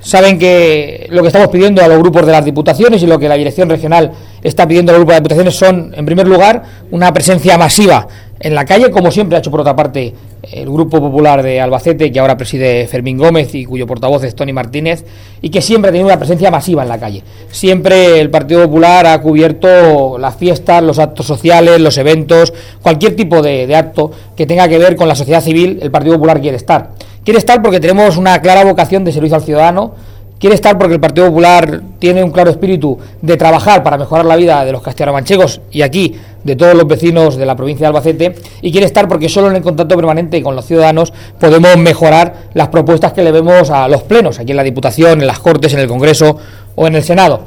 saben que lo que estamos pidiendo a los grupos de las diputaciones y lo que la dirección regional está pidiendo a los grupos de las diputaciones son, en primer lugar, una presencia masiva en la calle, como siempre ha hecho por otra parte el Grupo Popular de Albacete, que ahora preside Fermín Gómez y cuyo portavoz es Toni Martínez, y que siempre ha tenido una presencia masiva en la calle. Siempre el Partido Popular ha cubierto las fiestas, los actos sociales, los eventos, cualquier tipo de acto que tenga que ver con la sociedad civil. El Partido Popular quiere estar. Quiere estar porque tenemos una clara vocación de servicio al ciudadano. Quiere estar porque el Partido Popular tiene un claro espíritu de trabajar para mejorar la vida de los castellanomanchegos y aquí de todos los vecinos de la provincia de Albacete, y quiere estar porque solo en el contacto permanente con los ciudadanos podemos mejorar las propuestas que le vemos a los plenos, aquí en la Diputación, en las Cortes, en el Congreso o en el Senado.